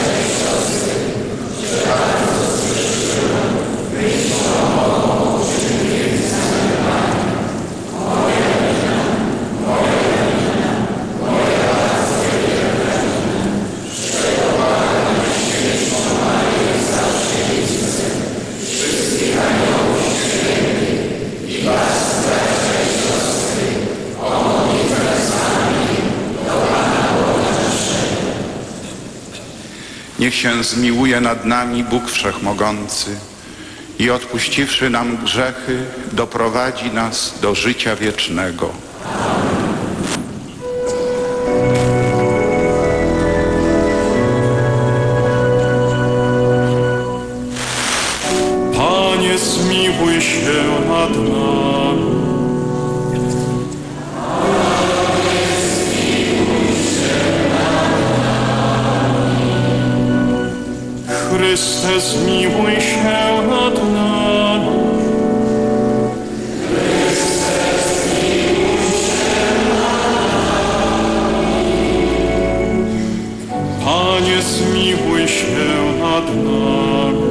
Niech się zmiłuje nad nami Bóg Wszechmogący i odpuściwszy nam grzechy, doprowadzi nas do życia wiecznego. Panie, zmiłuj się nad nami. Chryste, zmiłuj się nad nami. Chryste, zmiłuj się nad nami. Panie, zmiłuj się nad nami.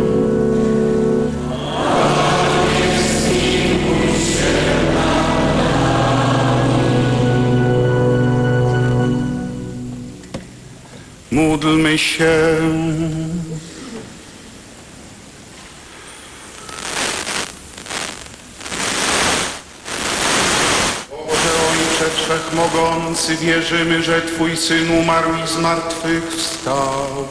Panie, zmiłuj się nad nami. Módlmy się. Wszechmogący, wierzymy, że Twój Syn umarł i zmartwychwstał.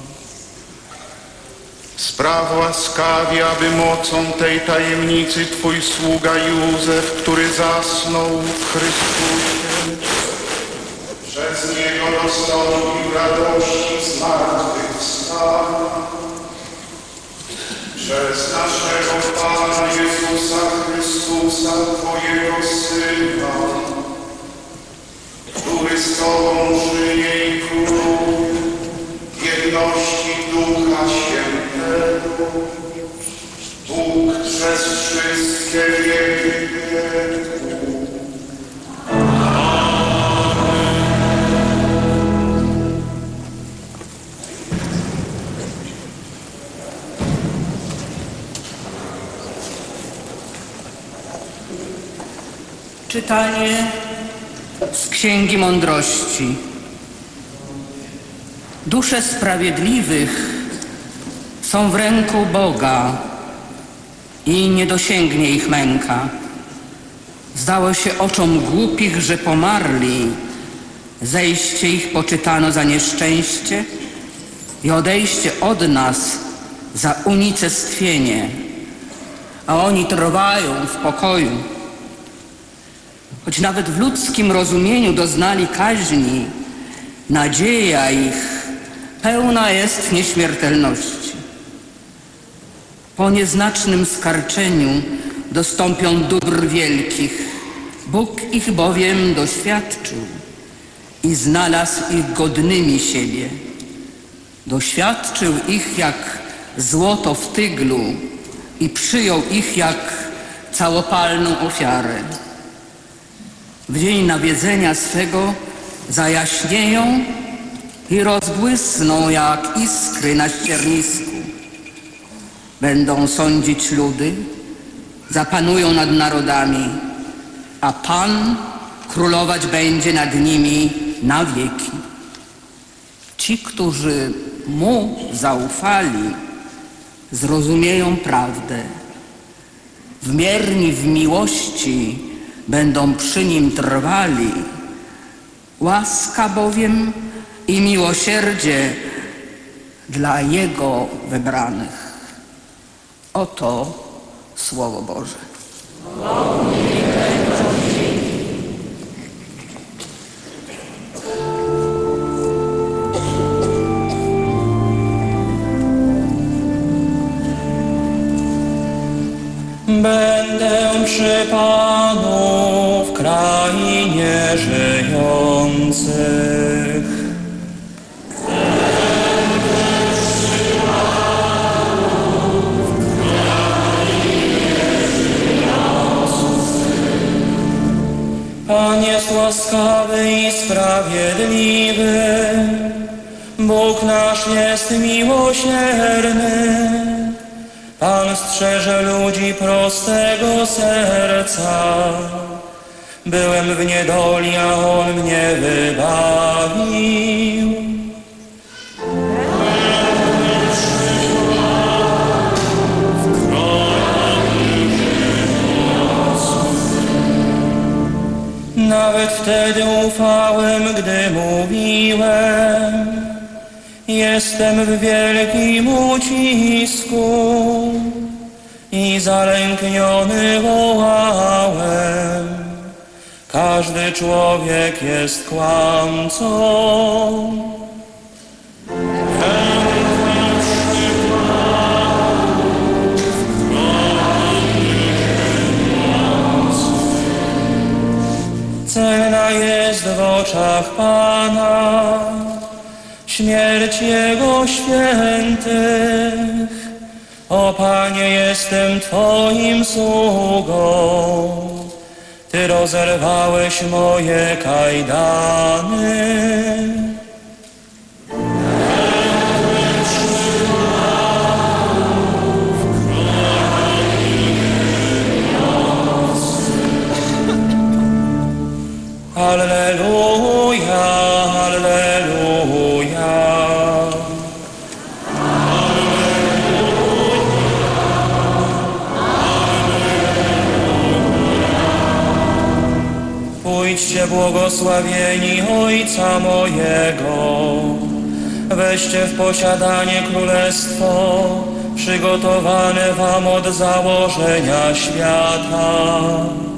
Spraw łaskawie, aby mocą tej tajemnicy Twój sługa Józef, który zasnął w Chrystusie, przez Niego dostąpił radości zmartwychwstania. Przez naszego Pana Jezusa Chrystusa, Twojego Syna, który z Tobą żyje i króluje w jedności Ducha Świętego, Bóg przez wszystkie wieki wieków. Czytanie z Księgi Mądrości. Dusze sprawiedliwych są w ręku Boga i nie dosięgnie ich męka. Zdało się oczom głupich, że pomarli, zejście ich poczytano za nieszczęście i odejście od nas za unicestwienie, a oni trwają w pokoju. Choć nawet w ludzkim rozumieniu doznali kaźni, nadzieja ich pełna jest nieśmiertelności. Po nieznacznym skarczeniu dostąpią dóbr wielkich. Bóg ich bowiem doświadczył i znalazł ich godnymi siebie. Doświadczył ich jak złoto w tyglu i przyjął ich jak całopalną ofiarę. W dzień nawiedzenia swego zajaśnieją i rozbłysną jak iskry na ściernisku. Będą sądzić ludy, zapanują nad narodami, a Pan królować będzie nad nimi na wieki. Ci, którzy Mu zaufali, zrozumieją prawdę. Wmierni w miłości będą przy Nim trwali. Łaska bowiem i miłosierdzie dla Jego wybranych. Oto Słowo Boże. Będę przy Panu w krainie żyjących. Pan jest łaskawy i sprawiedliwy, Bóg nasz jest miłosierny. Pan strzeże ludzi prostego serca. Byłem w niedoli, a On mnie wybawił. Nawet wtedy ufałem, gdy mówiłem, jestem w wielkim ucisku i zalękniony wołałem. Każdy człowiek jest kłamcą. Cenna jest w oczach Pana śmierć Jego świętych. O Panie, jestem Twoim sługą. Ty rozerwałeś moje kajdany. Alleluja, alleluja. Pójdźcie błogosławieni Ojca mojego, weźcie w posiadanie królestwo przygotowane wam od założenia świata.